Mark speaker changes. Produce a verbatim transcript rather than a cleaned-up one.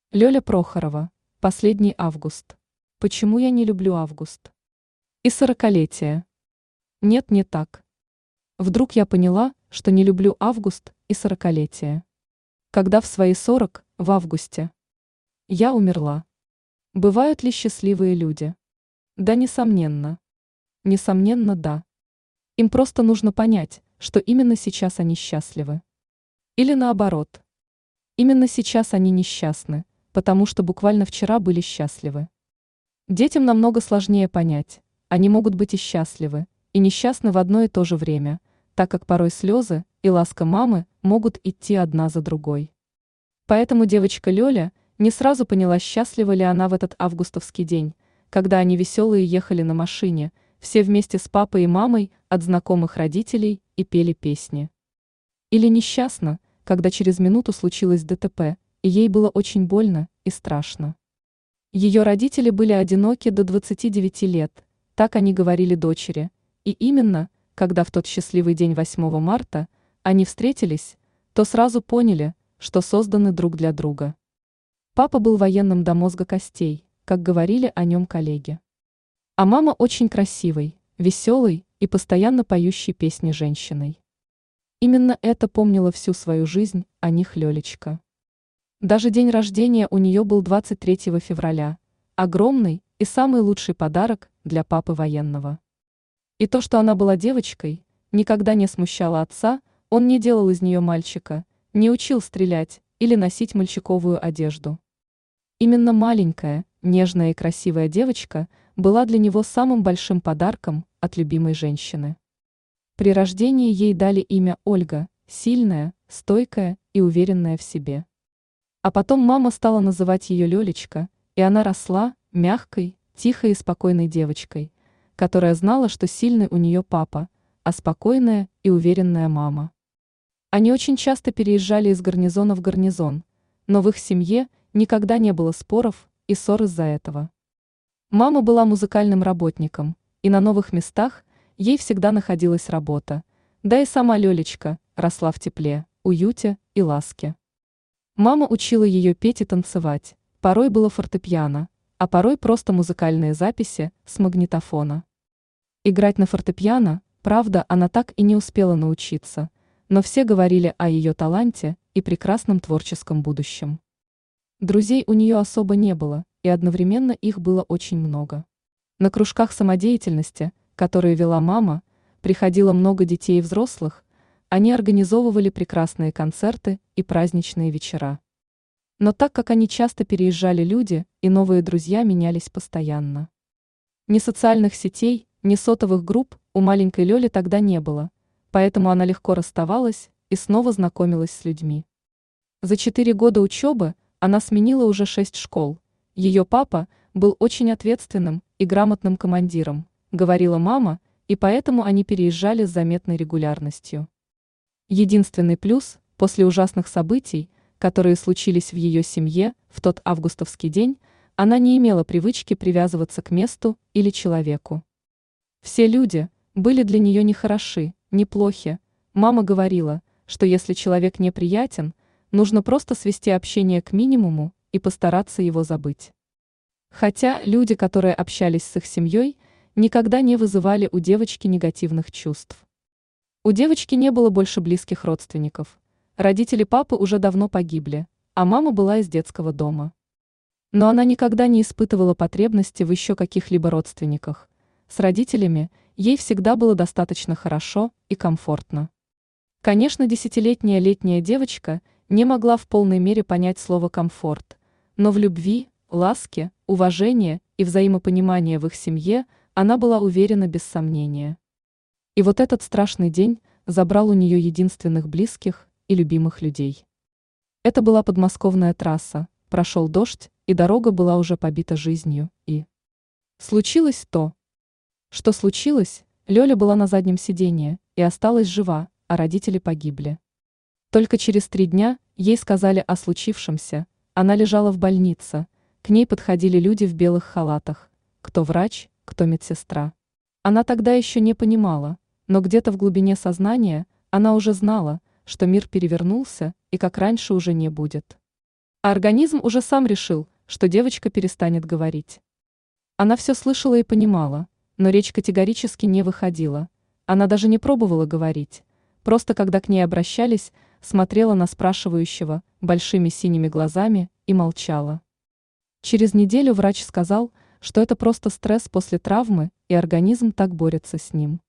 Speaker 1: Лёля Прохорова. Последний август. Почему я не люблю август? И сорокалетие. Нет, не так. Вдруг я поняла, что не люблю август и сорокалетие. Когда в свои сорок, в августе, я умерла. Бывают ли счастливые люди? Да, несомненно. Несомненно, да. Им просто нужно понять, что именно сейчас они счастливы. Или наоборот. Именно сейчас они несчастны, потому что буквально вчера были счастливы. Детям намного сложнее понять, они могут быть и счастливы, и несчастны в одно и то же время, так как порой слезы и ласка мамы могут идти одна за другой. Поэтому девочка Лёля не сразу поняла, счастлива ли она в этот августовский день, когда они веселые ехали на машине, все вместе с папой и мамой от знакомых родителей и пели песни. Или несчастна, когда через минуту случилось ДТП, и ей было очень больно и страшно. Ее родители были одиноки до двадцати девяти лет, так они говорили дочери, и именно, когда в тот счастливый день восьмого марта они встретились, то сразу поняли, что созданы друг для друга. Папа был военным до мозга костей, как говорили о нем коллеги. А мама очень красивой, веселой и постоянно поющей песни женщиной. Именно это помнила всю свою жизнь о них Лёлечка. Даже день рождения у нее был двадцать третьего февраля, огромный и самый лучший подарок для папы военного. И то, что она была девочкой, никогда не смущало отца, он не делал из нее мальчика, не учил стрелять или носить мальчиковую одежду. Именно маленькая, нежная и красивая девочка была для него самым большим подарком от любимой женщины. При рождении ей дали имя Ольга, сильная, стойкая и уверенная в себе. А потом мама стала называть ее Лёлечка, и она росла мягкой, тихой и спокойной девочкой, которая знала, что сильный у нее папа, а спокойная и уверенная мама. Они очень часто переезжали из гарнизона в гарнизон, но в их семье никогда не было споров и ссор из-за этого. Мама была музыкальным работником, и на новых местах ей всегда находилась работа, да и сама Лёлечка росла в тепле, уюте и ласке. Мама учила ее петь и танцевать, порой было фортепиано, а порой просто музыкальные записи с магнитофона. Играть на фортепиано, правда, она так и не успела научиться, но все говорили о ее таланте и прекрасном творческом будущем. Друзей у нее особо не было, и одновременно их было очень много. На кружках самодеятельности, которые вела мама, приходило много детей и взрослых, они организовывали прекрасные концерты и праздничные вечера. Но так как они часто переезжали люди, и новые друзья менялись постоянно. Ни социальных сетей, ни сотовых групп у маленькой Лёли тогда не было, поэтому она легко расставалась и снова знакомилась с людьми. За четыре года учебы она сменила уже шесть школ. Ее папа был очень ответственным и грамотным командиром, говорила мама, и поэтому они переезжали с заметной регулярностью. Единственный плюс после ужасных событий, которые случились в ее семье в тот августовский день, она не имела привычки привязываться к месту или человеку. Все люди были для нее не хороши, не плохи. Мама говорила, что если человек неприятен, нужно просто свести общение к минимуму и постараться его забыть. Хотя люди, которые общались с их семьей, никогда не вызывали у девочки негативных чувств. У девочки не было больше близких родственников. Родители папы уже давно погибли, а мама была из детского дома. Но она никогда не испытывала потребности в еще каких-либо родственниках. С родителями ей всегда было достаточно хорошо и комфортно. Конечно, десятилетняя летняя девочка не могла в полной мере понять слово «комфорт», но в любви, ласке, уважении и взаимопонимании в их семье она была уверена без сомнения. И вот этот страшный день забрал у нее единственных близких и любимых людей. Это была подмосковная трасса, прошел дождь, и дорога была уже побита жизнью, и... Случилось то, что случилось. Лёля была на заднем сиденье и осталась жива, а родители погибли. Только через три дня ей сказали о случившемся, она лежала в больнице, к ней подходили люди в белых халатах, кто врач, кто медсестра. Она тогда еще не понимала, но где-то в глубине сознания она уже знала, что мир перевернулся и как раньше уже не будет. А организм уже сам решил, что девочка перестанет говорить. Она все слышала и понимала, но речь категорически не выходила. Она даже не пробовала говорить, просто когда к ней обращались, смотрела на спрашивающего большими синими глазами и молчала. Через неделю врач сказал, что это просто стресс после травмы, и организм так борется с ним.